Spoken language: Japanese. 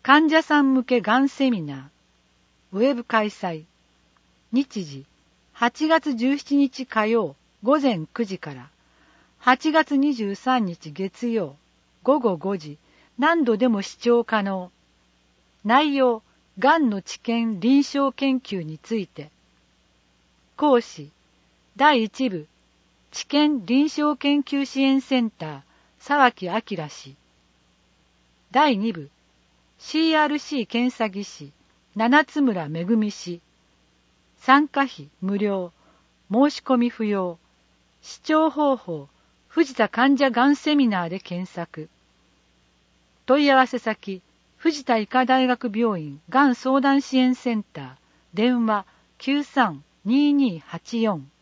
患者さん向けがんセミナー、ウェブ開催。日時、8月17日火曜午前9時から、8月23日月曜午後5時、何度でも視聴可能。内容、がんの治験臨床研究について。講師、第1部、治験臨床研究支援センター、沢木明氏。第2部、CRC 検査技師、七津村めぐみ氏。参加費無料、申し込み不要。視聴方法、藤田患者がんセミナーで検索。問い合わせ先、藤田医科大学病院がん相談支援センター、電話93-2284。